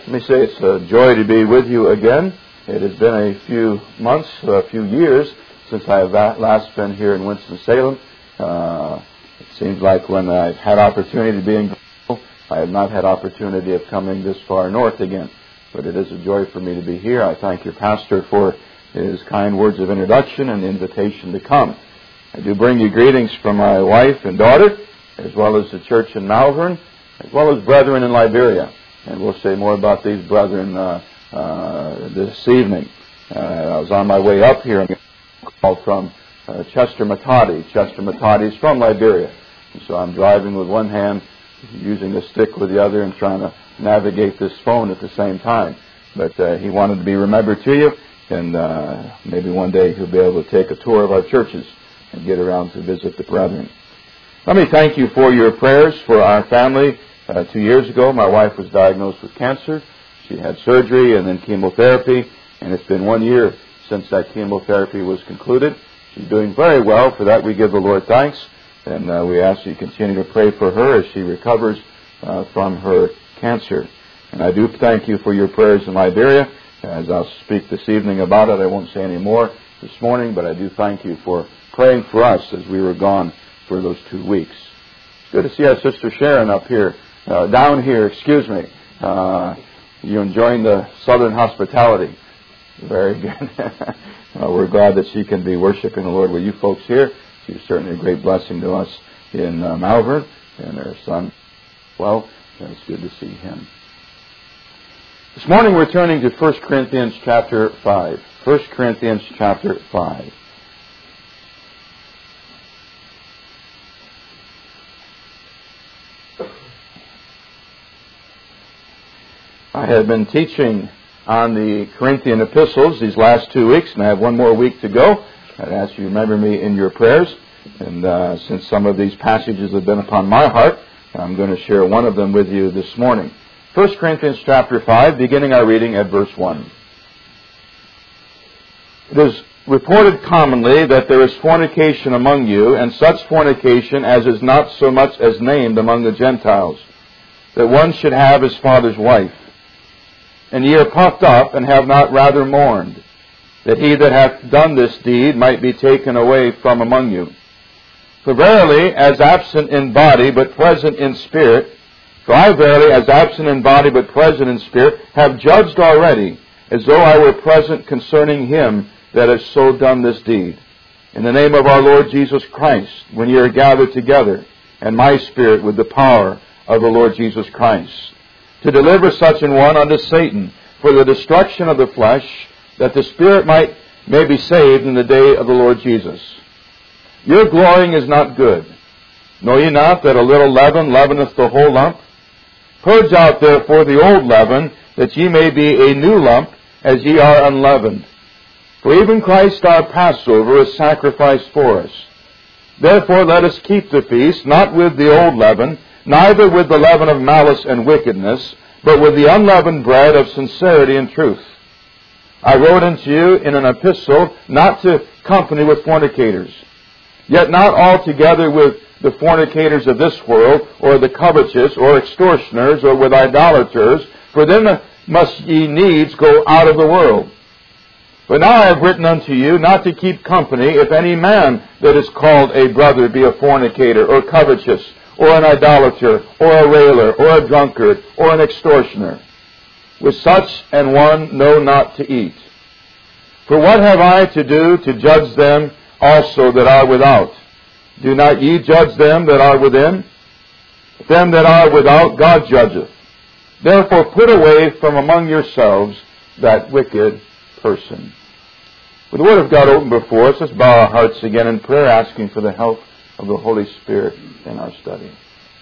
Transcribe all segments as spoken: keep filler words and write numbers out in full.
Let me say it's a joy to be with you again. It has been a few months, a few years since I have last been here in Winston-Salem. Uh, it seems like when I've had opportunity to be in Greenville, I have not had opportunity of coming this far north again. But it is a joy for me to be here. I thank your pastor for his kind words of introduction and the invitation to come. I do bring you greetings from my wife and daughter, as well as the church in Malvern, as well as brethren in Liberia. And we'll say more about these brethren uh, uh, this evening. Uh, I was on my way up here and called from uh, Chester Matadi. Chester Matadi is from Liberia. And so I'm driving with one hand, using a stick with the other, and trying to navigate this phone at the same time. But uh, he wanted to be remembered to you, and uh, maybe one day he'll be able to take a tour of our churches and get around to visit the brethren. Let me thank you for your prayers for our family. Uh, two years ago, my wife was diagnosed with cancer. She had surgery and then chemotherapy, and it's been one year since that chemotherapy was concluded. She's doing very well. For that, we give the Lord thanks, and uh, we ask you to continue to pray for her as she recovers uh, from her cancer. And I do thank you for your prayers in Liberia. As I'll speak this evening about it, I won't say any more this morning, but I do thank you for praying for us as we were gone for those two weeks. It's good to see our sister Sharon up here. Uh, down here, excuse me. Uh, you enjoying the southern hospitality. Very good. uh, we're glad that she can be worshiping the Lord with you folks here. She's certainly a great blessing to us in uh, Malvern, and her son, well, and it's good to see him. This morning we're turning to First Corinthians chapter five. First Corinthians chapter five. I have been teaching on the Corinthian epistles these last two weeks, and I have one more week to go. I'd ask you to remember me in your prayers. And uh, since some of these passages have been upon my heart, I'm going to share one of them with you this morning. First Corinthians chapter five, beginning our reading at verse one. It is reported commonly that there is fornication among you, and such fornication as is not so much as named among the Gentiles, that one should have his father's wife. And ye are puffed up, and have not rather mourned, that he that hath done this deed might be taken away from among you. For verily, as absent in body, but present in spirit, for I verily, as absent in body, but present in spirit, have judged already, as though I were present concerning him that has so done this deed. In the name of our Lord Jesus Christ, when ye are gathered together, and my spirit with the power of the Lord Jesus Christ, to deliver such an one unto Satan for the destruction of the flesh, that the spirit might may be saved in the day of the Lord Jesus. Your glorying is not good. Know ye not that a little leaven leaveneth the whole lump? Purge out therefore the old leaven, that ye may be a new lump, as ye are unleavened. For even Christ our Passover is sacrificed for us. Therefore let us keep the feast, not with the old leaven, neither with the leaven of malice and wickedness, but with the unleavened bread of sincerity and truth. I wrote unto you in an epistle not to company with fornicators, yet not altogether with the fornicators of this world, or the covetous, or extortioners, or with idolaters, for then must ye needs go out of the world. But now I have written unto you not to keep company, if any man that is called a brother be a fornicator, or covetous, or an idolater, or a railer, or a drunkard, or an extortioner. With such an one know not to eat. For what have I to do to judge them also that are without? Do not ye judge them that are within? Them that are without God judgeth. Therefore put away from among yourselves that wicked person. With the Word of God open before us, let's bow our hearts again in prayer, asking for the help of the Holy Spirit in our study.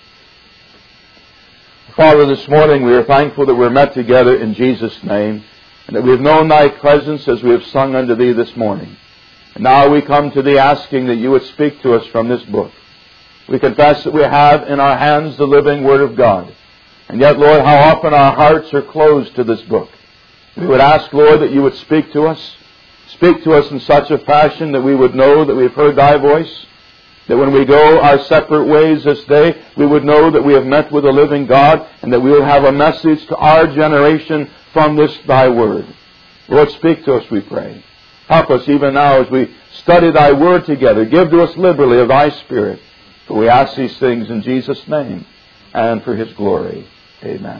Father, this morning we are thankful that we're met together in Jesus' name, and that we have known Thy presence as we have sung unto Thee this morning. And now we come to Thee asking that You would speak to us from this book. We confess that we have in our hands the living Word of God. And yet, Lord, how often our hearts are closed to this book. We would ask, Lord, that You would speak to us. Speak to us in such a fashion that we would know that we've heard Thy voice. That when we go our separate ways this day, we would know that we have met with the living God and that we will have a message to our generation from this Thy Word. Lord, speak to us, we pray. Help us even now as we study Thy Word together. Give to us liberally of Thy Spirit. For we ask these things in Jesus' name and for His glory. Amen.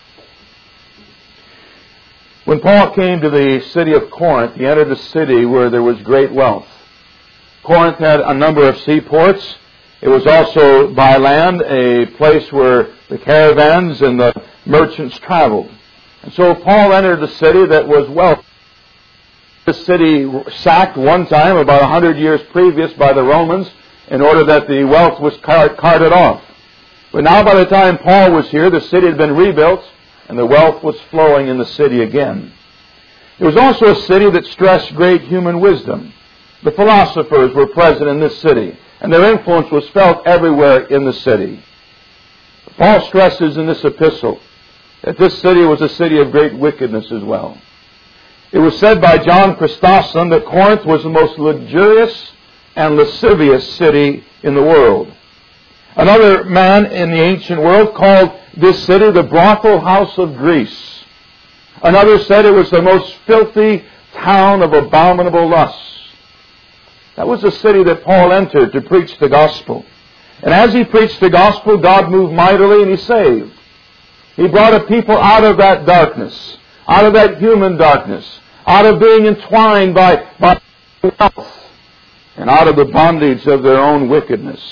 When Paul came to the city of Corinth, he entered a city where there was great wealth. Corinth had a number of seaports. It was also by land a place where the caravans and the merchants traveled. And so Paul entered a city that was wealthy. The city sacked one time about a hundred years previous by the Romans in order that the wealth was cart- carted off. But now by the time Paul was here, the city had been rebuilt and the wealth was flowing in the city again. It was also a city that stressed great human wisdom. The philosophers were present in this city, and their influence was felt everywhere in the city. Paul stresses in this epistle that this city was a city of great wickedness as well. It was said by John Chrysostom that Corinth was the most luxurious and lascivious city in the world. Another man in the ancient world called this city the brothel house of Greece. Another said it was the most filthy town of abominable lusts. That was the city that Paul entered to preach the gospel. And as he preached the gospel, God moved mightily and He saved. He brought a people out of that darkness, out of that human darkness, out of being entwined by, by wealth, and out of the bondage of their own wickedness.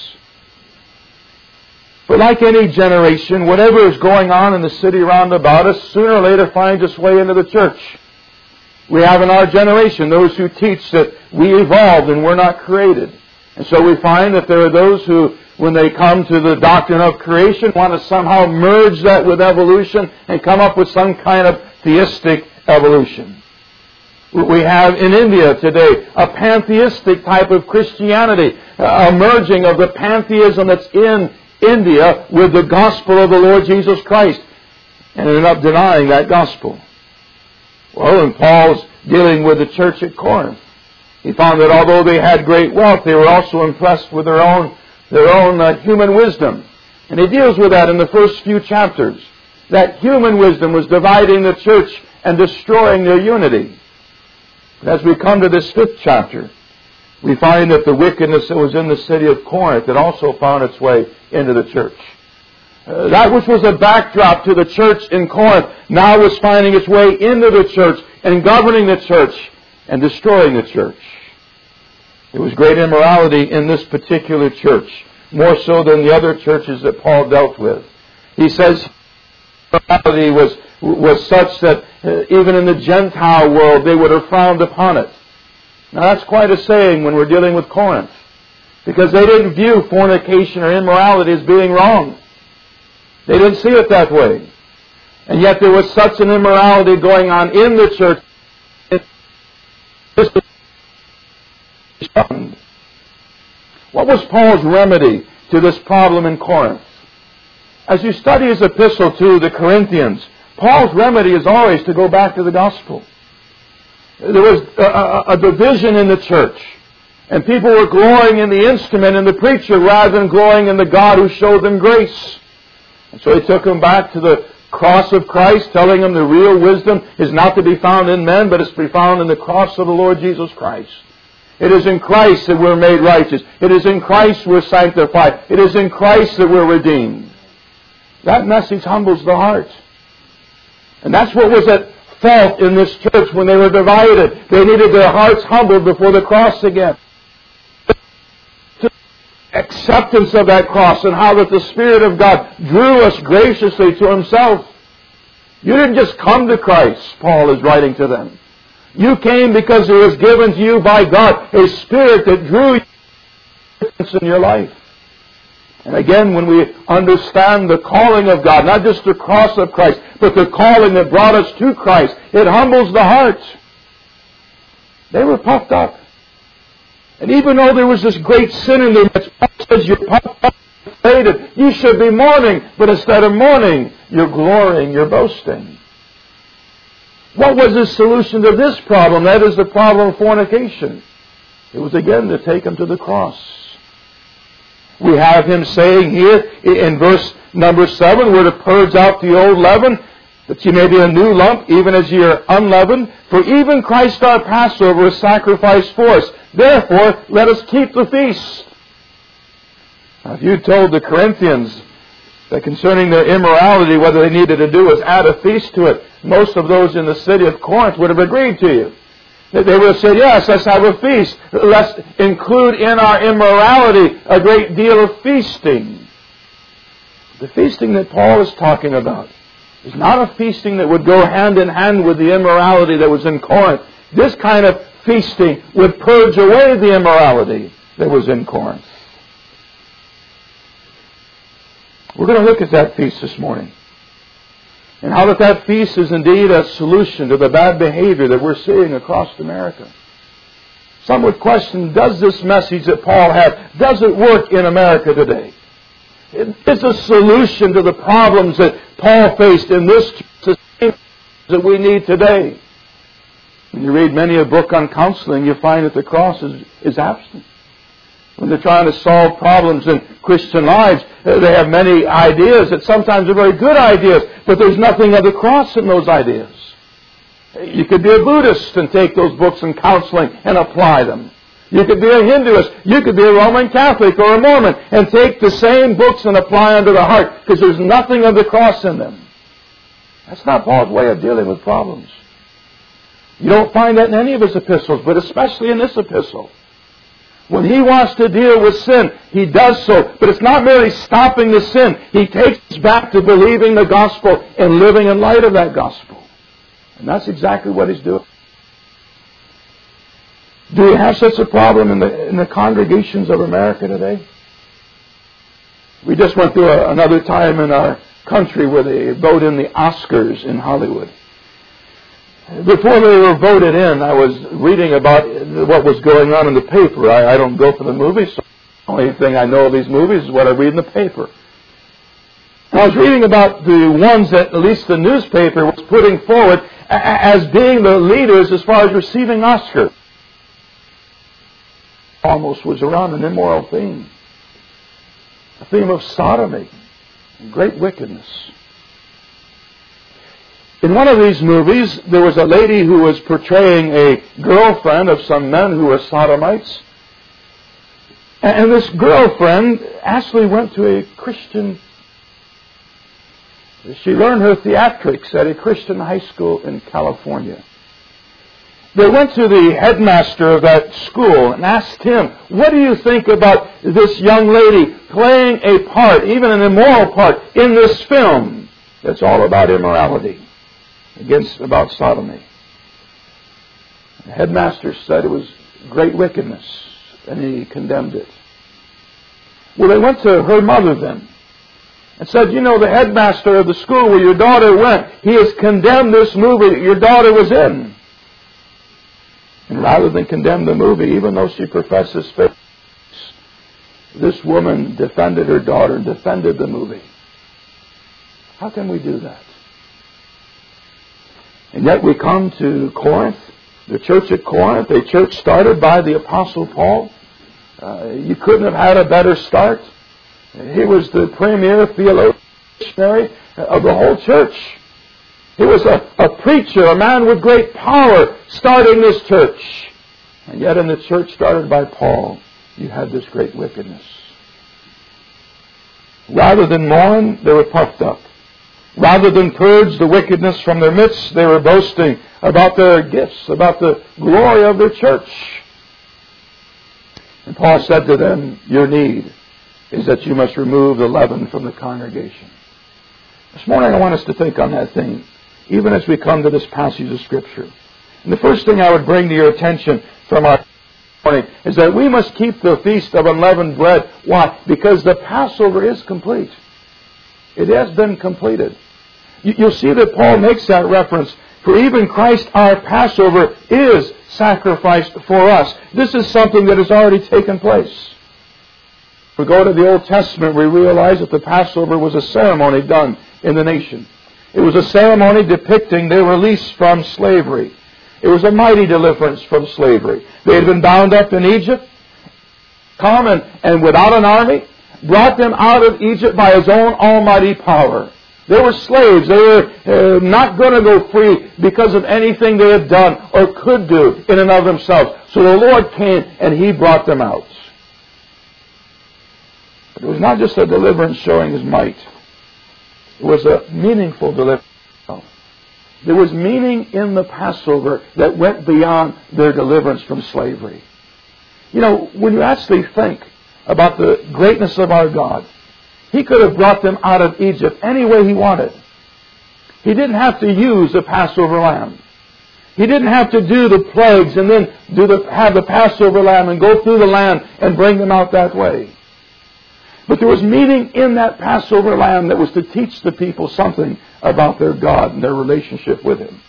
But like any generation, whatever is going on in the city round about us, sooner or later finds its way into the church. We have in our generation those who teach that we evolved and we're not created. And so we find that there are those who, when they come to the doctrine of creation, want to somehow merge that with evolution and come up with some kind of theistic evolution. We have in India today a pantheistic type of Christianity, a merging of the pantheism that's in India with the gospel of the Lord Jesus Christ, and ended up denying that gospel. Well, and Paul's dealing with the church at Corinth. He found that although they had great wealth, they were also impressed with their own their own uh, human wisdom. And he deals with that in the first few chapters. That human wisdom was dividing the church and destroying their unity. As we come to this fifth chapter, we find that the wickedness that was in the city of Corinth had also found its way into the church. Uh, that which was a backdrop to the church in Corinth now was finding its way into the church and governing the church and destroying the church. There was great immorality in this particular church, more so than the other churches that Paul dealt with. He says immorality was, was such that uh, even in the Gentile world they would have frowned upon it. Now that's quite a saying when we're dealing with Corinth, because they didn't view fornication or immorality as being wrong. They didn't see it that way. And yet there was such an immorality going on in the church. What was Paul's remedy to this problem in Corinth? As you study his epistle to the Corinthians, Paul's remedy is always to go back to the gospel. There was a, a, a division in the church, and people were glorying in the instrument and the preacher rather than glorying in the God who showed them grace. And so he took them back to the cross of Christ, telling them the real wisdom is not to be found in men, but is to be found in the cross of the Lord Jesus Christ. It is in Christ that we're made righteous. It is in Christ we're sanctified. It is in Christ that we're redeemed. That message humbles the heart. And that's what was at fault in this church when they were divided. They needed their hearts humbled before the cross again. Acceptance of that cross and how that the Spirit of God drew us graciously to Himself. You didn't just come to Christ, Paul is writing to them. You came because it was given to you by God, a Spirit that drew you in your life. And again, when we understand the calling of God, not just the cross of Christ, but the calling that brought us to Christ, it humbles the heart. They were puffed up. And even though there was this great sin in them, Paul says you're puffed up, inflated, you should be mourning, but instead of mourning, you're glorying, you're boasting. What was the solution to this problem? That is the problem of fornication. It was again to take them to the cross. We have him saying here in verse number seven, we're to purge out the old leaven, that ye may be a new lump, even as ye are unleavened. For even Christ our Passover is sacrificed for us. Therefore, let us keep the feast. Now, if you told the Corinthians that concerning their immorality, what they needed to do was add a feast to it, most of those in the city of Corinth would have agreed to you. They would have said, yes, let's have a feast. Let's include in our immorality a great deal of feasting. The feasting that Paul is talking about is not a feasting that would go hand in hand with the immorality that was in Corinth. This kind of feasting would purge away the immorality that was in Corinth. We're going to look at that feast this morning. And how that that feast is indeed a solution to the bad behavior that we're seeing across America. Some would question, does this message that Paul had, does it work in America today? It's a solution to the problems that Paul faced in this church that we need today. When you read many a book on counseling, you find that the cross is, is absent. When they're trying to solve problems in Christian lives, they have many ideas that sometimes are very good ideas, but there's nothing of the cross in those ideas. You could be a Buddhist and take those books in counseling and apply them. You could be a Hinduist. You could be a Roman Catholic or a Mormon and take the same books and apply them to the heart because there's nothing of the cross in them. That's not Paul's way of dealing with problems. You don't find that in any of his epistles, but especially in this epistle. When he wants to deal with sin, he does so. But it's not merely stopping the sin. He takes us back to believing the gospel and living in light of that gospel. And that's exactly what he's doing. Do we have such a problem in the, in the congregations of America today? We just went through a, another time in our country where they vote in the Oscars in Hollywood. Before they were voted in, I was reading about what was going on in the paper. I, I don't go for the movies, so the only thing I know of these movies is what I read in the paper. And I was reading about the ones that at least the newspaper was putting forward as being the leaders as far as receiving Oscars. Almost was around an immoral theme. A theme of sodomy and great wickedness. In one of these movies, there was a lady who was portraying a girlfriend of some men who were sodomites. And this girlfriend actually went to a Christian. She learned her theatrics at a Christian high school in California. They went to the headmaster of that school and asked him, what do you think about this young lady playing a part, even an immoral part, in this film that's all about immorality, against about sodomy? The headmaster said it was great wickedness, and he condemned it. Well, they went to her mother then and said, you know, the headmaster of the school where your daughter went, he has condemned this movie that your daughter was in. And rather than condemn the movie, even though she professes faith, this woman defended her daughter and defended the movie. How can we do that? And yet we come to Corinth, the church at Corinth, a church started by the Apostle Paul. Uh, you couldn't have had a better start. He was the premier theologian of the whole church. He was a, a preacher, a man with great power, starting this church. And yet in the church started by Paul, you had this great wickedness. Rather than mourn, they were puffed up. Rather than purge the wickedness from their midst, they were boasting about their gifts, about the glory of their church. And Paul said to them, your need is that you must remove the leaven from the congregation. This morning I want us to think on that thing, even as we come to this passage of Scripture. And the first thing I would bring to your attention from our morning is that we must keep the feast of unleavened bread. Why? Because the Passover is complete. It has been completed. You'll see that Paul makes that reference. For even Christ our Passover is sacrificed for us. This is something that has already taken place. If we go to the Old Testament, we realize that the Passover was a ceremony done in the nation. It was a ceremony depicting their release from slavery. It was a mighty deliverance from slavery. They had been bound up in Egypt, come and, and without an army, brought them out of Egypt by His own almighty power. They were slaves. They were uh, not going to go free because of anything they had done or could do in and of themselves. So the Lord came and He brought them out. But it was not just a deliverance showing His might. It was a meaningful deliverance. There was meaning in the Passover that went beyond their deliverance from slavery. You know, when you actually think about the greatness of our God, He could have brought them out of Egypt any way He wanted. He didn't have to use the Passover lamb. He didn't have to do the plagues and then do the, have the Passover lamb and go through the land and bring them out that way. But there was meaning in that Passover lamb that was to teach the people something about their God and their relationship with Him.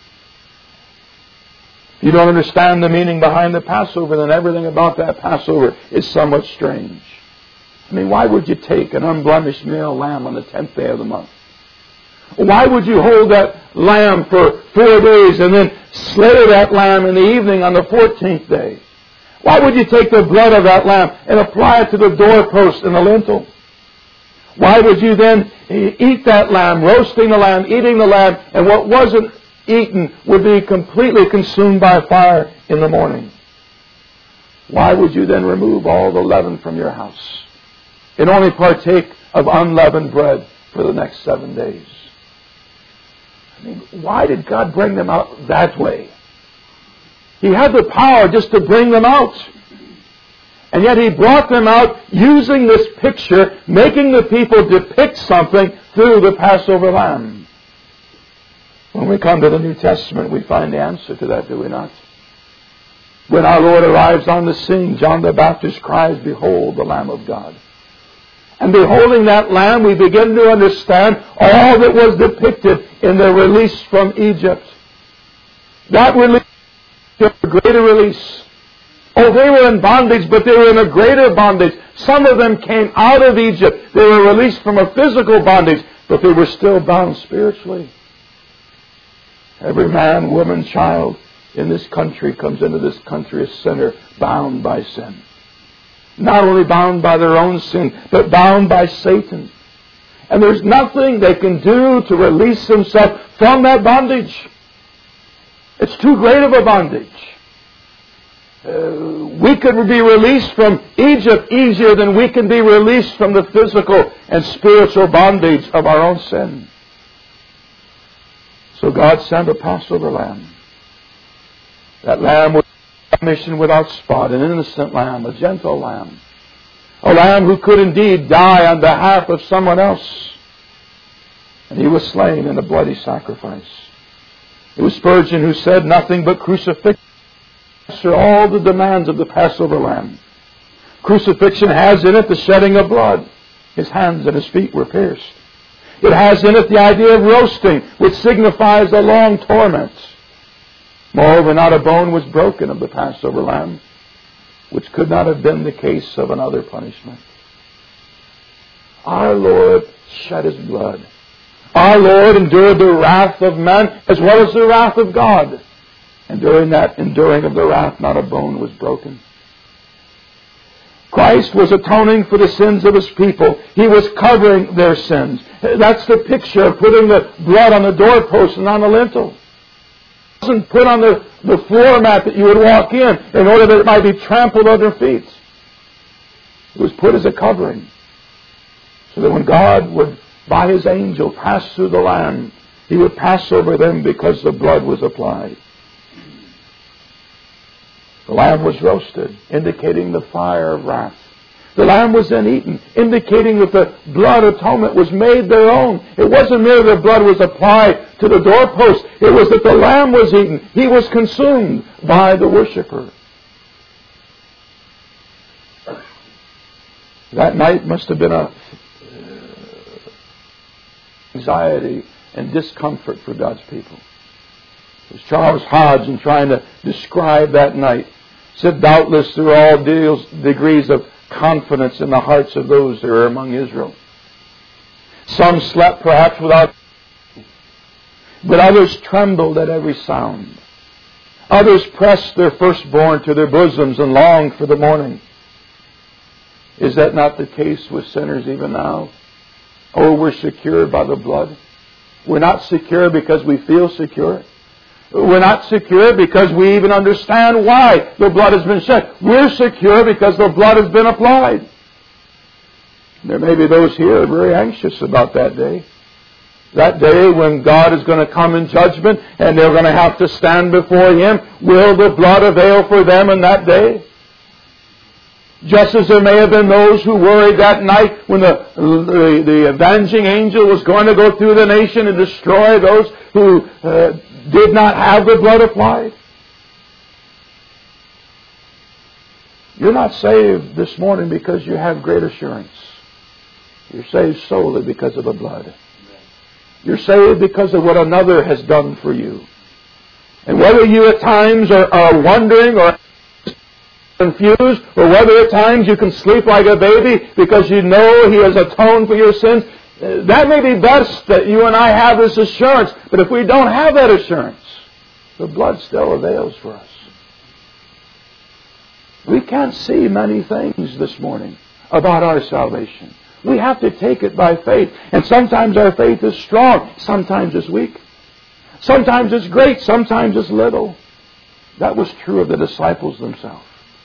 If you don't understand the meaning behind the Passover, then everything about that Passover is somewhat strange. I mean, why would you take an unblemished male lamb on the tenth day of the month? Why would you hold that lamb for four days and then slay that lamb in the evening on the fourteenth day? Why would you take the blood of that lamb and apply it to the doorpost and the lintel? Why would you then eat that lamb, roasting the lamb, eating the lamb, and what wasn't eaten would be completely consumed by fire in the morning? Why would you then remove all the leaven from your house and only partake of unleavened bread for the next seven days? I mean, why did God bring them out that way? He had the power just to bring them out. And yet He brought them out using this picture, making the people depict something through the Passover lamb. When we come to the New Testament, we find the answer to that, do we not? When our Lord arrives on the scene, John the Baptist cries, "Behold the Lamb of God." And beholding that lamb, we begin to understand all that was depicted in the release from Egypt. That release was a greater release. Oh, they were in bondage, but they were in a greater bondage. Some of them came out of Egypt. They were released from a physical bondage, but they were still bound spiritually. Every man, woman, child in this country comes into this country a sinner, bound by sin. Not only bound by their own sin, but bound by Satan. And there's nothing they can do to release themselves from that bondage. It's too great of a bondage. Uh, we could be released from Egypt easier than we can be released from the physical and spiritual bondage of our own sin. So God sent a Passover lamb. That lamb was blemished and without spot, an innocent lamb, a gentle lamb. A lamb who could indeed die on behalf of someone else. And He was slain in a bloody sacrifice. It was Spurgeon who said, "Nothing but crucifixion answer all the demands of the Passover lamb." Crucifixion has in it the shedding of blood. His hands and His feet were pierced. It has in it the idea of roasting, which signifies a long torment. Moreover, not a bone was broken of the Passover lamb, which could not have been the case of another punishment. Our Lord shed His blood. Our Lord endured the wrath of man as well as the wrath of God. And during that enduring of the wrath, not a bone was broken. Christ was atoning for the sins of His people. He was covering their sins. That's the picture of putting the blood on the doorpost and on the lintel. It wasn't put on the, the floor mat that you would walk in in order that it might be trampled under feet. It was put as a covering. So that when God would, by His angel, pass through the land, He would pass over them because the blood was applied. The lamb was roasted, indicating the fire of wrath. The lamb was then eaten, indicating that the blood atonement was made their own. It wasn't merely that blood was applied to the doorpost. It was that the lamb was eaten. He was consumed by the worshiper. That night must have been a anxiety and discomfort for God's people. It was Charles Hodgson trying to describe that night. Said doubtless there were all deals, degrees of confidence in the hearts of those that were among Israel. Some slept perhaps without, but others trembled at every sound. Others pressed their firstborn to their bosoms and longed for the morning. Is that not the case with sinners even now? Oh, we're secured by the blood. We're not secure because we feel secure. We're not secure because we even understand why the blood has been shed. We're secure because the blood has been applied. There may be those here who are very anxious about that day. That day when God is going to come in judgment and they're going to have to stand before Him. Will the blood avail for them in that day? Just as there may have been those who worried that night when the, the, the avenging angel was going to go through the nation and destroy those who uh, did not have the blood applied. You're not saved this morning because you have great assurance. You're saved solely because of the blood. You're saved because of what another has done for you. And whether you at times are, are wondering or confused, or whether at times you can sleep like a baby because you know He has atoned for your sins, that may be best that you and I have this assurance. But if we don't have that assurance, the blood still avails for us. We can't see many things this morning about our salvation. We have to take it by faith. And sometimes our faith is strong. Sometimes it's weak. Sometimes it's great. Sometimes it's little. That was true of the disciples themselves.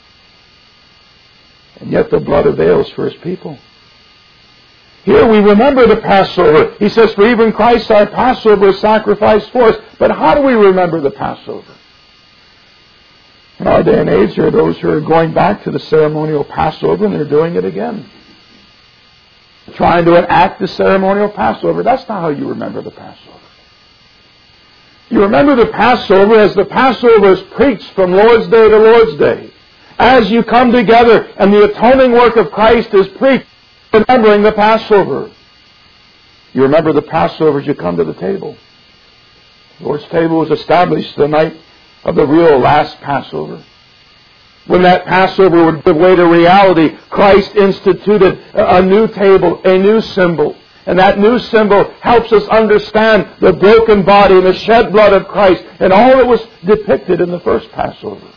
And yet the blood avails for His people. Here we remember the Passover. He says, for even Christ our Passover is sacrificed for us. But how do we remember the Passover? In our day and age, there are those who are going back to the ceremonial Passover, and they're doing it again. Trying to enact the ceremonial Passover. That's not how you remember the Passover. You remember the Passover as the Passover is preached from Lord's Day to Lord's Day. As you come together and the atoning work of Christ is preached, remembering the Passover. You remember the Passover as you come to the table. The Lord's table was established the night of the real last Passover. When that Passover would give way to reality, Christ instituted a new table, a new symbol. And that new symbol helps us understand the broken body and the shed blood of Christ and all that was depicted in the first Passover.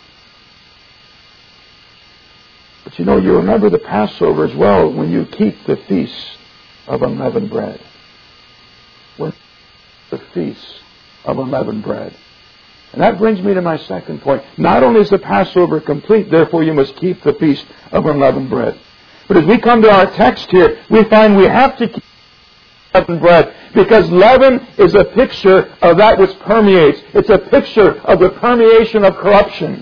But you know, you remember the Passover as well when you keep the feast of unleavened bread. When the feast of unleavened bread. And that brings me to my second point. Not only is the Passover complete, therefore you must keep the feast of unleavened bread. But as we come to our text here, we find we have to keep unleavened bread because leaven is a picture of that which permeates. It's a picture of the permeation of corruption.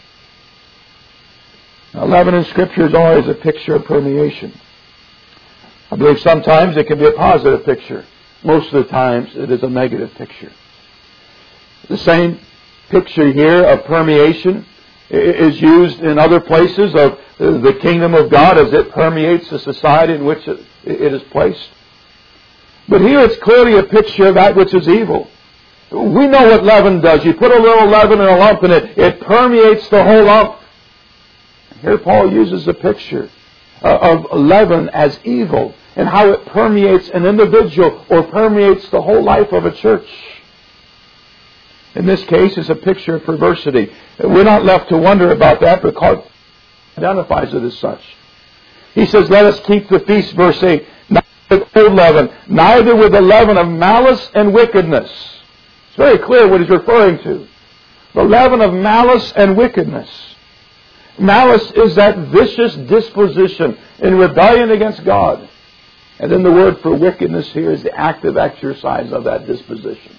Now, leaven in Scripture is always a picture of permeation. I believe sometimes it can be a positive picture. Most of the times it is a negative picture. The same picture here of permeation is used in other places of the kingdom of God as it permeates the society in which it is placed. But here it's clearly a picture of that which is evil. We know what leaven does. You put a little leaven in a lump and it, it permeates the whole lump. Here Paul uses a picture of leaven as evil and how it permeates an individual or permeates the whole life of a church. In this case, it's a picture of perversity. We're not left to wonder about that because it identifies it as such. He says, let us keep the feast, verse eight, not with old leaven, neither with the leaven of malice and wickedness. It's very clear what he's referring to. The leaven of malice and wickedness. Malice is that vicious disposition in rebellion against God. And then the word for wickedness here is the active exercise of that disposition.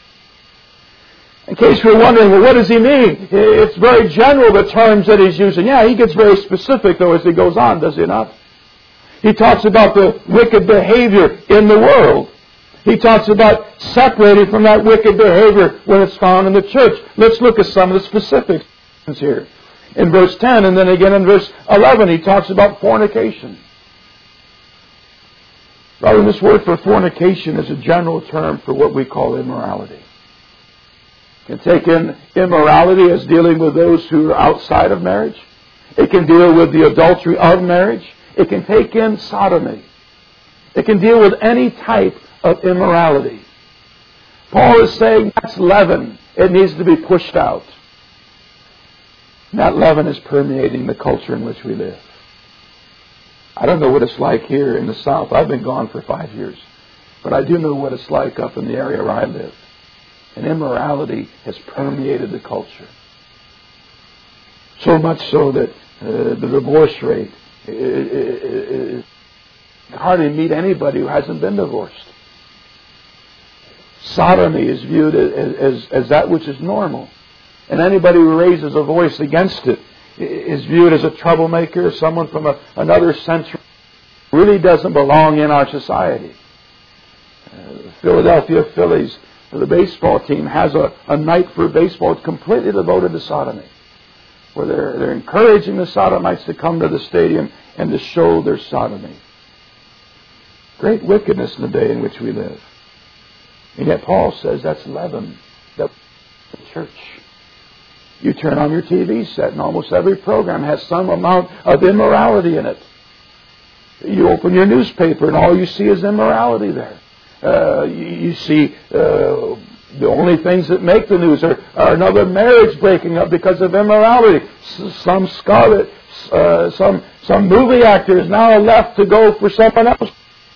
In case you're wondering, well, what does he mean? It's very general, the terms that he's using. Yeah, he gets very specific, though, as he goes on, does he not? He talks about the wicked behavior in the world. He talks about separating from that wicked behavior when it's found in the church. Let's look at some of the specifics here. In verse ten, and then again in verse eleven, he talks about fornication. Rather, this word for fornication is a general term for what we call immorality. It can take in immorality as dealing with those who are outside of marriage. It can deal with the adultery of marriage. It can take in sodomy. It can deal with any type of immorality. Paul is saying that's leaven. It needs to be pushed out. That leaven is permeating the culture in which we live. I don't know what it's like here in the South. I've been gone for five years. But I do know what it's like up in the area where I live. And immorality has permeated the culture. So much so that uh, the divorce rate is hardly meet anybody who hasn't been divorced. Sodomy is viewed as, as, as that which is normal. And anybody who raises a voice against it is viewed as a troublemaker, someone from a, another century, really doesn't belong in our society. Uh, the Philadelphia Phillies, the baseball team, has a, a night for baseball completely devoted to sodomy, where they're, they're encouraging the sodomites to come to the stadium and to show their sodomy. Great wickedness in the day in which we live. And yet Paul says that's leaven, that the church. You turn on your T V set and almost every program has some amount of immorality in it. You open your newspaper and all you see is immorality there. Uh, you, you see uh, the only things that make the news are, are another marriage breaking up because of immorality. S- some scholar, uh, some some movie actor is now left to go for someone else.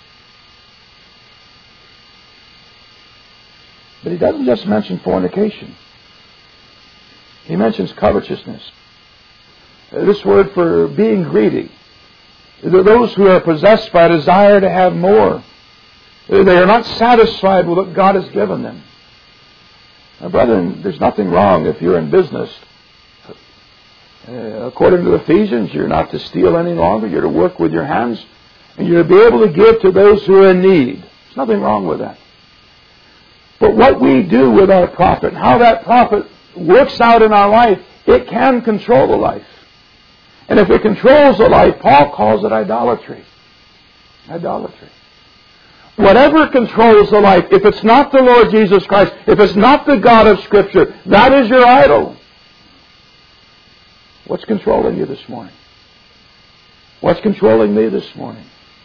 But he doesn't just mention fornication. He mentions covetousness. Uh, this word for being greedy. They're those who are possessed by a desire to have more. They are not satisfied with what God has given them. Now, brethren, there's nothing wrong if you're in business. Uh, according to Ephesians, you're not to steal any longer. You're to work with your hands. And you're to be able to give to those who are in need. There's nothing wrong with that. But what we do with our profit, how that profit works out in our life, it can control the life. And if it controls the life, Paul calls it idolatry. Idolatry. Whatever controls the life, if it's not the Lord Jesus Christ, if it's not the God of Scripture, that is your idol. What's controlling you this morning? What's controlling me this morning?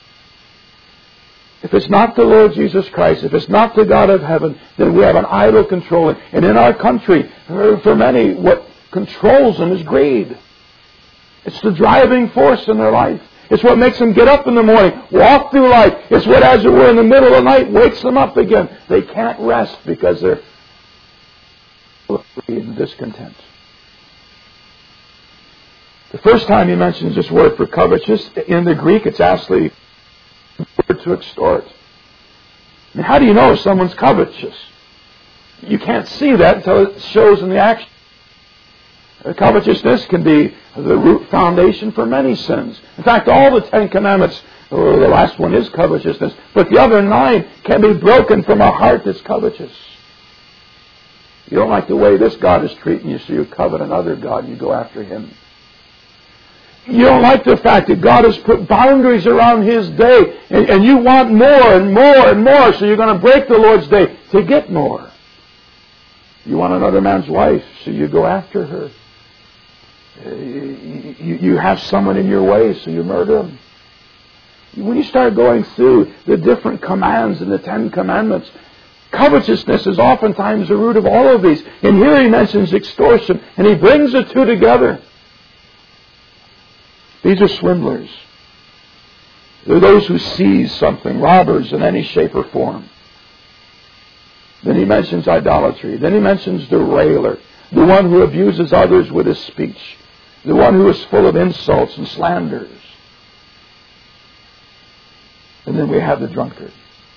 If it's not the Lord Jesus Christ, if it's not the God of heaven, then we have an idol controlling. And in our country, for many, what controls them is greed. It's the driving force in their life. It's what makes them get up in the morning, walk through life. It's what, as it were, in the middle of the night, wakes them up again. They can't rest because they're full of greed and discontent. The first time he mentions this word for covetous, in the Greek, it's actually word to extort. I mean, how do you know if someone's covetous? You can't see that until it shows in the action. Covetousness can be the root foundation for many sins. In fact, all the Ten Commandments, or the last one is covetousness, but the other nine can be broken from a heart that's covetous. You don't like the way this God is treating you, so you covet another God and you go after him. You don't like the fact that God has put boundaries around His day, and, and you want more and more and more, so you're going to break the Lord's day to get more. You want another man's wife, so you go after her. You, you, you have someone in your way, so you murder him. When you start going through the different commands in the Ten Commandments, covetousness is oftentimes the root of all of these. And here he mentions extortion, and he brings the two together. These are swindlers. They're those who seize something, robbers in any shape or form. Then he mentions idolatry. Then he mentions the railer, the one who abuses others with his speech, the one who is full of insults and slanders. And then we have the drunkard.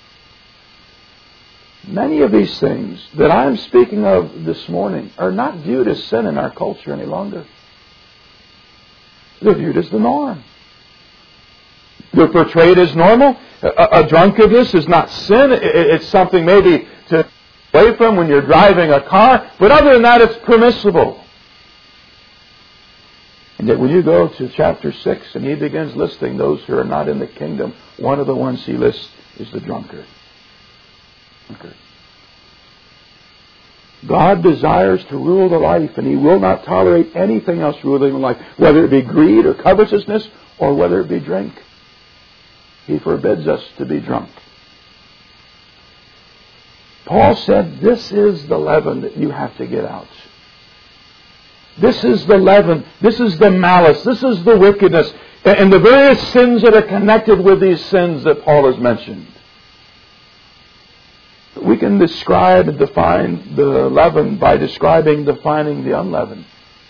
Many of these things that I'm speaking of this morning are not viewed as sin in our culture any longer. They're viewed as the norm. They're portrayed as normal. A, a drunkenness is not sin. It, it's something maybe to away from when you're driving a car. But other than that, it's permissible. And yet when you go to chapter six and he begins listing those who are not in the kingdom, one of the ones he lists is the drunkard. Drunkard. God desires to rule the life, and He will not tolerate anything else ruling the life, whether it be greed or covetousness or whether it be drink. He forbids us to be drunk. Paul said, this is the leaven that you have to get out. This is the leaven. This is the malice. This is the wickedness. and the various sins that are connected with these sins that Paul has mentioned. We can describe and define the leaven by describing, defining the unleavened.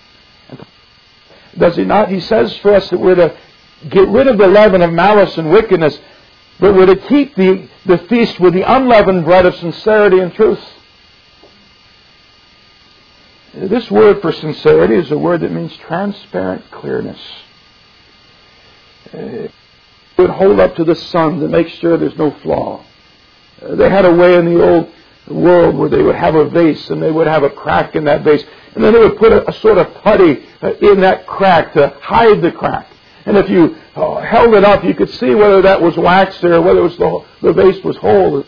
Does he not? He says for us that we're to get rid of the leaven of malice and wickedness, but we're to keep the, the feast with the unleavened bread of sincerity and truth. This word for sincerity is a word that means transparent clearness. It would hold up to the sun to make sure there's no flaw. They had a way in the old world where they would have a vase and they would have a crack in that vase. And then they would put a, a sort of putty in that crack to hide the crack. And if you uh, held it up, you could see whether that was wax there or whether it was the, the vase was whole.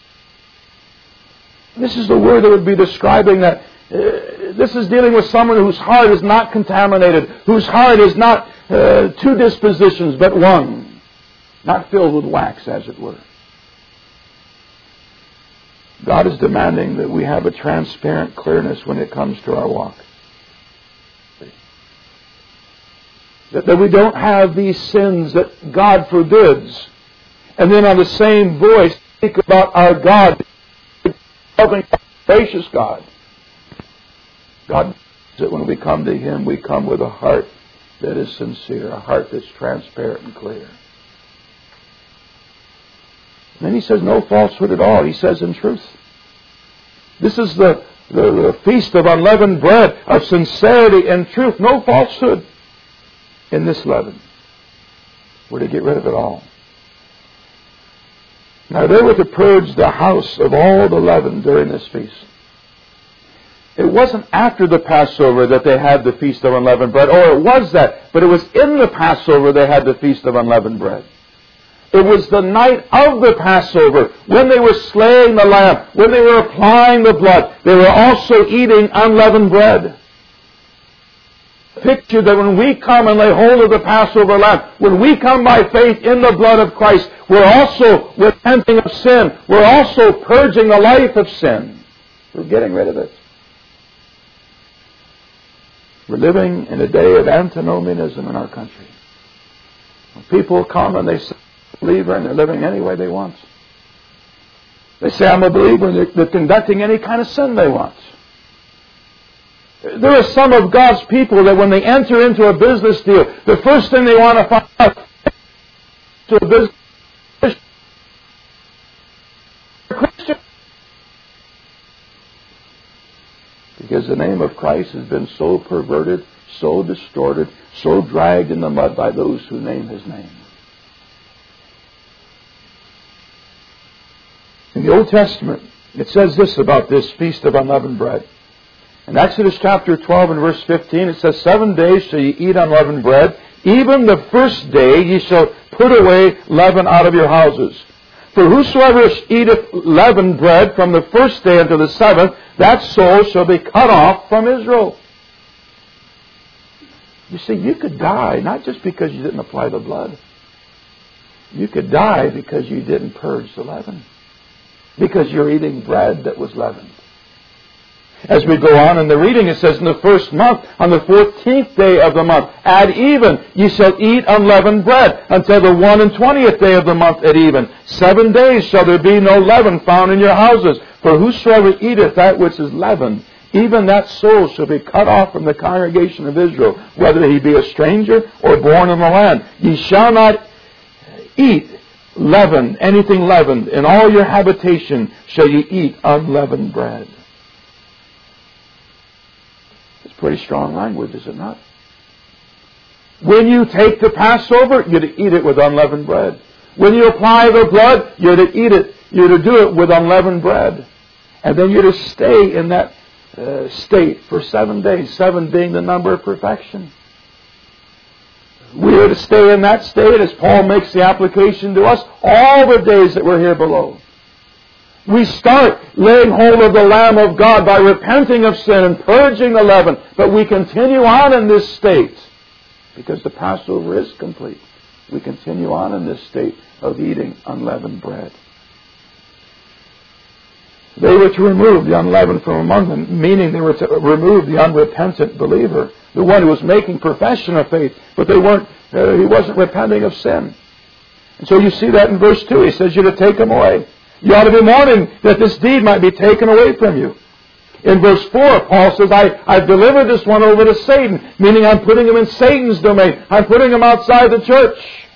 This is the word that would be describing that. Uh, this is dealing with someone whose heart is not contaminated, whose heart is not uh, two dispositions but one, not filled with wax, as it were. God is demanding that we have a transparent clearness when it comes to our walk. That, that we don't have these sins that God forbids, and then on the same voice speak about our God, loving, gracious God. God says that when we come to Him, we come with a heart that is sincere, a heart that's transparent and clear. And then He says no falsehood at all. He says in truth. This is the, the, the feast of unleavened bread, of sincerity and truth. No falsehood in this leaven. We're to get rid of it all. Now they were to purge the house of all the leaven during this feast. It wasn't after the Passover that they had the Feast of Unleavened Bread, or it was that, but it was in the Passover they had the Feast of Unleavened Bread. It was the night of the Passover, when they were slaying the lamb, when they were applying the blood, they were also eating unleavened bread. Picture that when we come and lay hold of the Passover lamb, when we come by faith in the blood of Christ, we're also repenting of sin. We're also purging the life of sin. We're getting rid of it. We're living in a day of antinomianism in our country. When people come and they say, I'm a believer, and they're living any way they want. They say, I'm a believer, and they're, they're conducting any kind of sin they want. There are some of God's people that when they enter into a business deal, the first thing they want to find out to a business Christian. Because the name of Christ has been so perverted, so distorted, so dragged in the mud by those who name His name. In the Old Testament, it says this about this Feast of Unleavened Bread. In Exodus chapter twelve and verse fifteen, it says, Seven days shall ye eat unleavened bread. Even the first day ye shall put away leaven out of your houses. For whosoever eateth leavened bread from the first day unto the seventh, that soul shall be cut off from Israel. You see, you could die not just because you didn't apply the blood. You could die because you didn't purge the leaven. Because you're eating bread that was leavened. As we go on in the reading, it says, in the first month, on the fourteenth day of the month, at even, ye shall eat unleavened bread, until the one and twentieth day of the month at even. Seven days shall there be no leaven found in your houses. For whosoever eateth that which is leavened, even that soul shall be cut off from the congregation of Israel, whether he be a stranger or born in the land. Ye shall not eat leaven, anything leavened. In all your habitation shall ye eat unleavened bread. It's pretty strong language, is it not? When you take the Passover, you're to eat it with unleavened bread. When you apply the blood, you're to eat it. You're to do it with unleavened bread. And then you're to stay in that uh, state for seven days, seven being the number of perfection. We are to stay in that state, as Paul makes the application to us, all the days that we're here below. We start laying hold of the Lamb of God by repenting of sin and purging the leaven, but we continue on in this state because the Passover is complete. We continue on in this state of eating unleavened bread. They were to remove the unleavened from among them, meaning they were to remove the unrepentant believer, the one who was making profession of faith, but they weren't. Uh, he wasn't repenting of sin. And so you see that in verse two. He says you're to take him away. You ought to be mourning that this deed might be taken away from you. In verse four, Paul says, I, I've delivered this one over to Satan, meaning I'm putting him in Satan's domain. I'm putting him outside the church.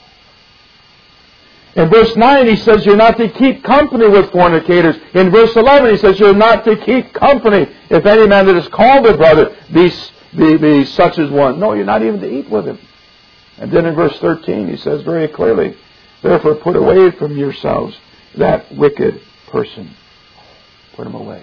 In verse nine, he says you're not to keep company with fornicators. In verse eleven, he says you're not to keep company. If any man that is called a brother be, be, be such as one. No, you're not even to eat with him. And then in verse thirteen, he says very clearly, therefore put away from yourselves that wicked person. Put him away.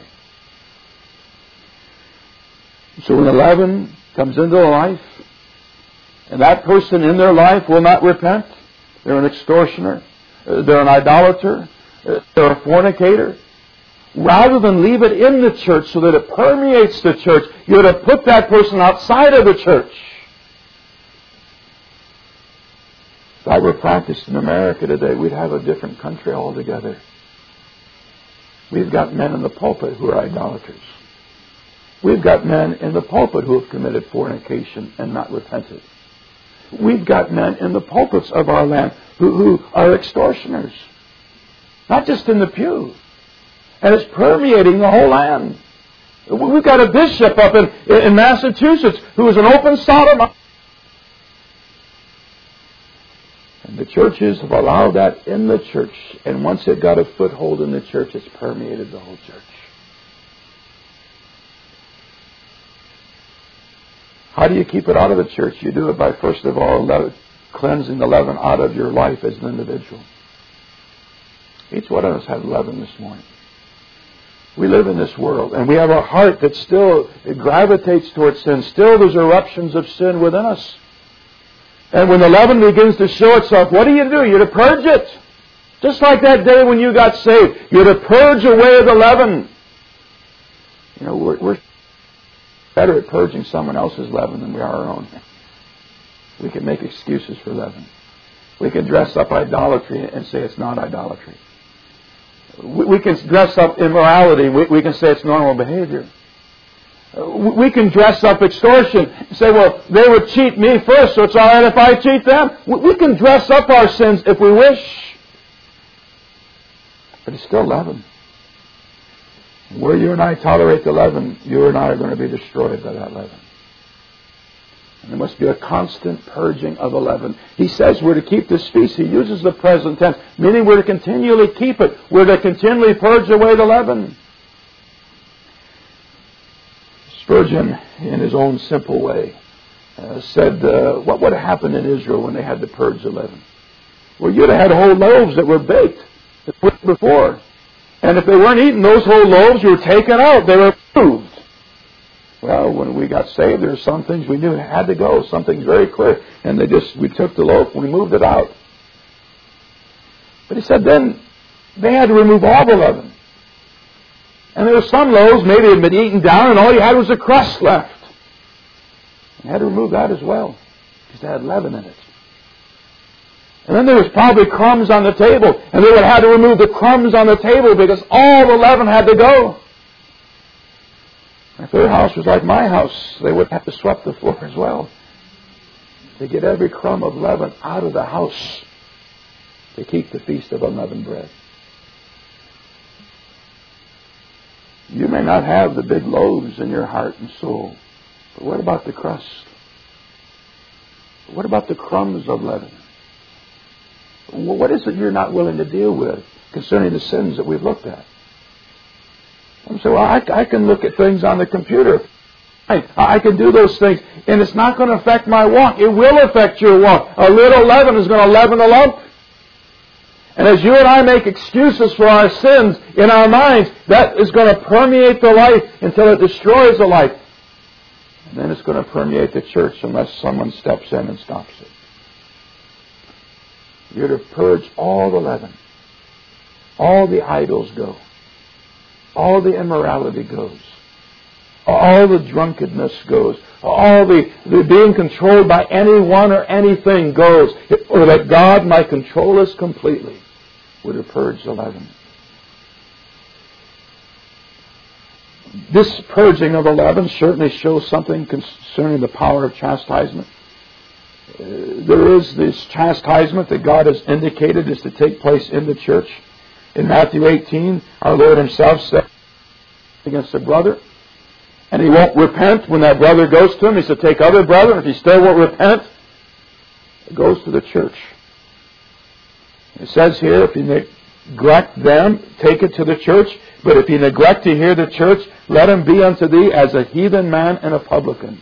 So when eleven comes into life, and that person in their life will not repent, they're an extortioner, they're an idolater, they're a fornicator, rather than leave it in the church so that it permeates the church, you're to put that person outside of the church. If that were practiced in America today, we'd have a different country altogether. We've got men in the pulpit who are idolaters. We've got men in the pulpit who have committed fornication and not repented. We've got men in the pulpits of our land who, who are extortioners. Not just in the pew. And it's permeating the whole land. We've got a bishop up in, in Massachusetts who is an open sodomite. And the churches have allowed that in the church. And once it got a foothold in the church, it's permeated the whole church. How do you keep it out of the church? You do it by, first of all, cleansing the leaven out of your life as an individual. Each one of us had leaven this morning. We live in this world, and we have a heart that still gravitates towards sin. Still there's eruptions of sin within us. And when the leaven begins to show itself, what do you do? You're to purge it. Just like that day when you got saved. You're to purge away the leaven. You know, we're... we're better at purging someone else's leaven than we are our own. We can make excuses for leaven. We can dress up idolatry and say it's not idolatry. We, we can dress up immorality. We, we can say it's normal behavior. We can dress up extortion and say, well, they would cheat me first, so it's all right if I cheat them. We can dress up our sins if we wish. But it's still leaven. Where you and I tolerate the leaven, you and I are going to be destroyed by that leaven. And there must be a constant purging of the leaven. He says we're to keep this feast. He uses the present tense, meaning we're to continually keep it. We're to continually purge away the leaven. Spurgeon, in his own simple way, uh, said, uh, what would have happened in Israel when they had to purge the leaven? Well, you'd have had whole loaves that were baked before. And if they weren't eating those whole loaves, you were taken out. They were removed. Well, when we got saved, there were some things we knew had to go. Some things very clear. And they just, we took the loaf and we moved it out. But he said then they had to remove all the leaven. And there were some loaves maybe had been eaten down and all you had was a crust left. You had to remove that as well. Because they had leaven in it. And then there was probably crumbs on the table. And they would have to remove the crumbs on the table because all the leaven had to go. If their house was like my house, they would have to sweep the floor as well. To get every crumb of leaven out of the house. To keep the feast of unleavened bread. You may not have the big loaves in your heart and soul. But what about the crust? What about the crumbs of leaven? What is it you're not willing to deal with concerning the sins that we've looked at? And so well, I, I can look at things on the computer. I, I can do those things, and it's not going to affect my walk. It will affect your walk. A little leaven is going to leaven the lump. And as you and I make excuses for our sins in our minds, that is going to permeate the life until it destroys the life. And then it's going to permeate the church unless someone steps in and stops it. You're to purge all the leaven. All the idols go. All the immorality goes. All the drunkenness goes. All the, the being controlled by anyone or anything goes. Or that God might control us completely. We're to purge the leaven. this purging of the leaven certainly shows something concerning the power of chastisement. Uh, there is this chastisement that God has indicated is to take place in the church. In Matthew eighteen, our Lord Himself said against a brother, and he won't repent when that brother goes to him. He said, take other brother, and if he still won't repent, it goes to the church. It says here, if you neglect them, take it to the church. But if you neglect to hear the church, let him be unto thee as a heathen man and a publican.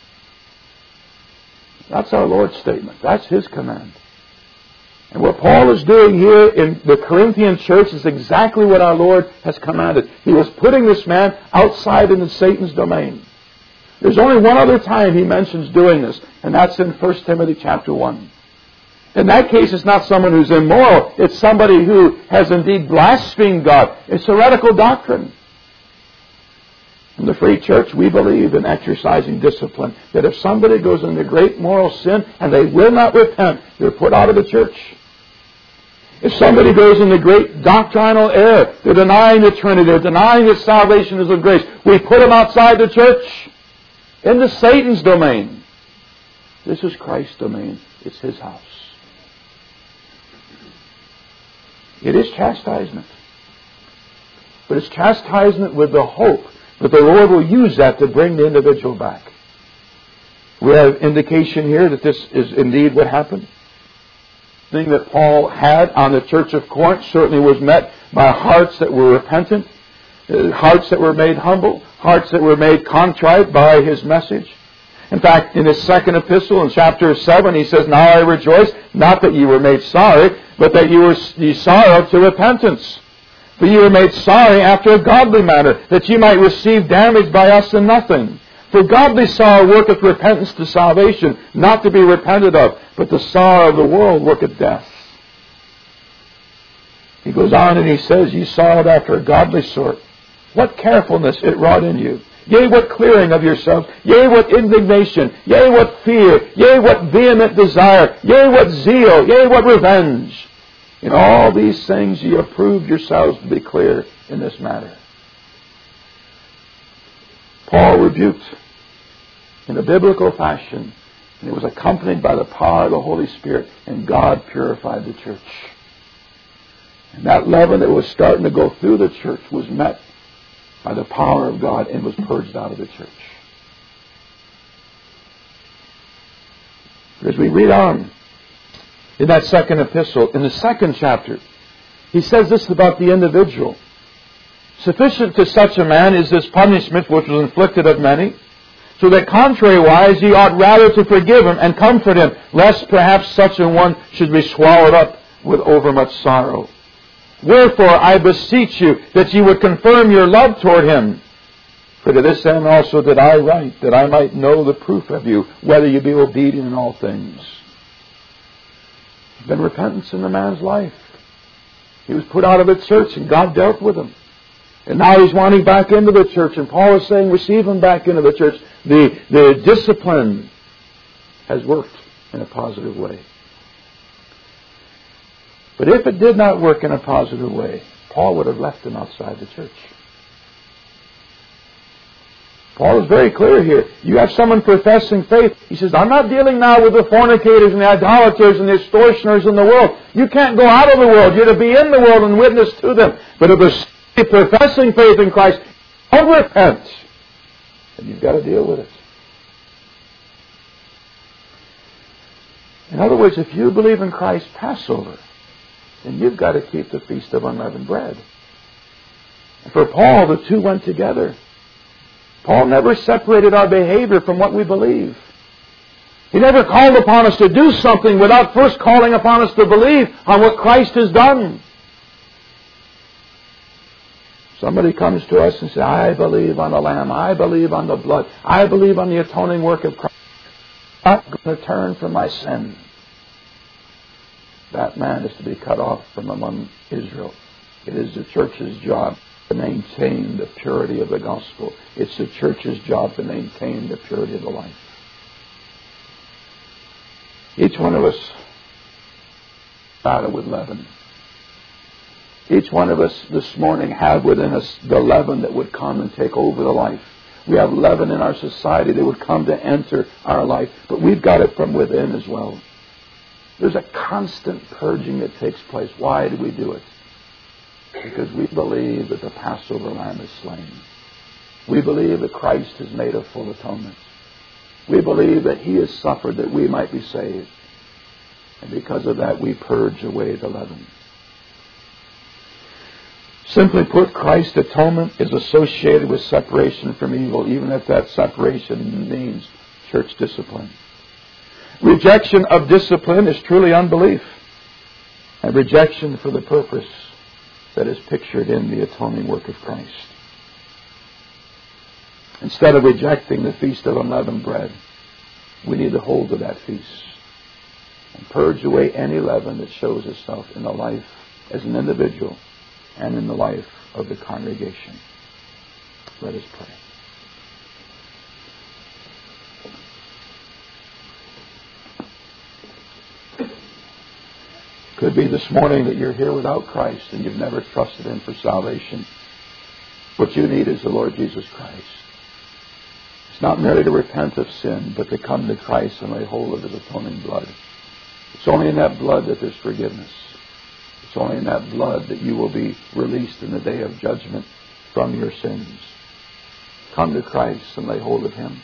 That's our Lord's statement. That's His command. And what Paul is doing here in the Corinthian church is exactly what our Lord has commanded. He was putting this man outside into Satan's domain. There's only one other time he mentions doing this, and that's in First Timothy chapter one. In that case, it's not someone who's immoral. It's somebody who has indeed blasphemed God. It's heretical doctrine. In the Free Church, we believe in exercising discipline. That if somebody goes into great moral sin and they will not repent, they're put out of the church. If somebody goes into great doctrinal error, they're denying the Trinity, they're denying that salvation is of grace, we put them outside the church, into Satan's domain. This is Christ's domain. It's His house. It is chastisement. But it's chastisement with the hope that the Lord will use that to bring the individual back. We have indication here that this is indeed what happened. The thing that Paul had on the church of Corinth certainly was met by hearts that were repentant, hearts that were made humble, hearts that were made contrite by his message. In fact, in his second epistle, in chapter seven, he says, now I rejoice, not that you were made sorry, but that you were you sorrowed to repentance. For you were made sorry after a godly manner, that you might receive damage by us in nothing. For godly sorrow worketh repentance to salvation, not to be repented of, but the sorrow of the world worketh death. He goes on and he says, ye sorrowed after a godly sort. What carefulness it wrought in you. Yea, what clearing of yourselves. Yea, what indignation. Yea, what fear. Yea, what vehement desire. Yea, what zeal. Yea, what revenge. In all these things ye approved yourselves to be clear in this matter. Paul rebuked in a biblical fashion, and it was accompanied by the power of the Holy Spirit, and God purified the church. And that leaven that was starting to go through the church was met by the power of God and was purged out of the church. As we read on in that second epistle, in the second chapter, he says this about the individual. Sufficient to such a man is this punishment which was inflicted of many, so that contrariwise ye ought rather to forgive him and comfort him, lest perhaps such a one should be swallowed up with overmuch sorrow. Wherefore I beseech you that ye would confirm your love toward him. For to this end also did I write, that I might know the proof of you, whether you be obedient in all things. There's been repentance in the man's life. He was put out of the church and God dealt with him. And now he's wanting back into the church. And Paul is saying, receive him back into the church. The, the discipline has worked in a positive way. But if it did not work in a positive way, Paul would have left him outside the church. Paul is very clear here. You have someone professing faith. He says, I'm not dealing now with the fornicators and the idolaters and the extortioners in the world. You can't go out of the world. You're to be in the world and witness to them. But if they're professing faith in Christ, don't repent. And you've got to deal with it. In other words, if you believe in Christ's Passover, then you've got to keep the Feast of Unleavened Bread. And for Paul, the two went together. Paul never separated our behavior from what we believe. He never called upon us to do something without first calling upon us to believe on what Christ has done. Somebody comes to us and says, I believe on the Lamb. I believe on the blood. I believe on the atoning work of Christ. I'm not going to turn from my sin. That man is to be cut off from among Israel. It is the church's job to maintain the purity of the gospel. It's the church's job to maintain the purity of the life. Each one of us battle with leaven. Each one of us this morning have within us the leaven that would come and take over the life. We have leaven in our society that would come to enter our life, but we've got it from within as well. There's a constant purging that takes place. Why do we do it? Because we believe that the Passover lamb is slain. We believe that Christ has made a full atonement. We believe that He has suffered that we might be saved. And because of that, we purge away the leaven. Simply put, Christ's atonement is associated with separation from evil, even if that separation means church discipline. Rejection of discipline is truly unbelief, and rejection for the purpose that is pictured in the atoning work of Christ. Instead of rejecting the feast of unleavened bread, we need to hold to that feast and purge away any leaven that shows itself in the life as an individual and in the life of the congregation. Let us pray. Could be this morning that you're here without Christ and you've never trusted Him for salvation. What you need is the Lord Jesus Christ. It's not merely to repent of sin, but to come to Christ and lay hold of His atoning blood. It's only in that blood that there's forgiveness. It's only in that blood that you will be released in the day of judgment from your sins. Come to Christ and lay hold of Him.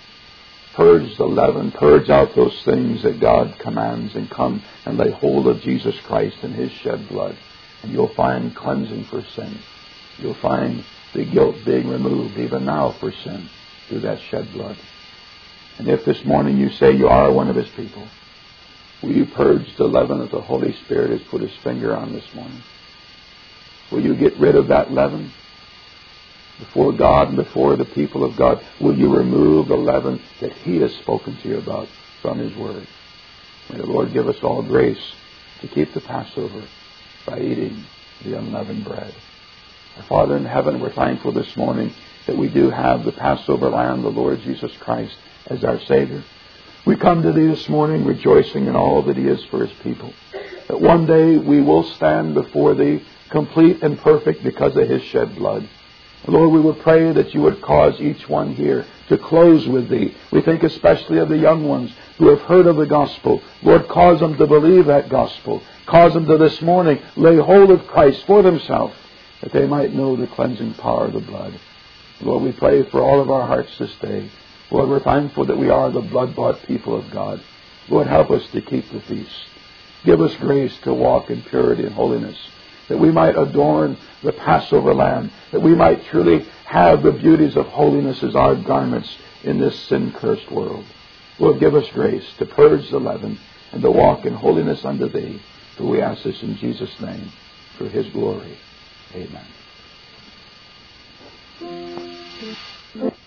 Purge the leaven, purge out those things that God commands, and come and lay hold of Jesus Christ and His shed blood. And you'll find cleansing for sin. You'll find the guilt being removed even now for sin through that shed blood. And if this morning you say you are one of His people, will you purge the leaven that the Holy Spirit has put His finger on this morning? Will you get rid of that leaven? Before God and before the people of God, will you remove the leaven that He has spoken to you about from His Word? May the Lord give us all grace to keep the Passover by eating the unleavened bread. Our Father in heaven, we're thankful this morning that we do have the Passover Lamb, the Lord Jesus Christ, as our Savior. We come to Thee this morning rejoicing in all that He is for His people. That one day we will stand before Thee complete and perfect because of His shed blood. Lord, we would pray that You would cause each one here to close with Thee. We think especially of the young ones who have heard of the gospel. Lord, cause them to believe that gospel. Cause them to this morning lay hold of Christ for themselves, that they might know the cleansing power of the blood. Lord, we pray for all of our hearts this day. Lord, we're thankful that we are the blood-bought people of God. Lord, help us to keep the feast. Give us grace to walk in purity and holiness, that we might adorn the Passover lamb, that we might truly have the beauties of holiness as our garments in this sin-cursed world. Lord, give us grace to purge the leaven and to walk in holiness unto Thee. For we ask this in Jesus' name, for His glory. Amen.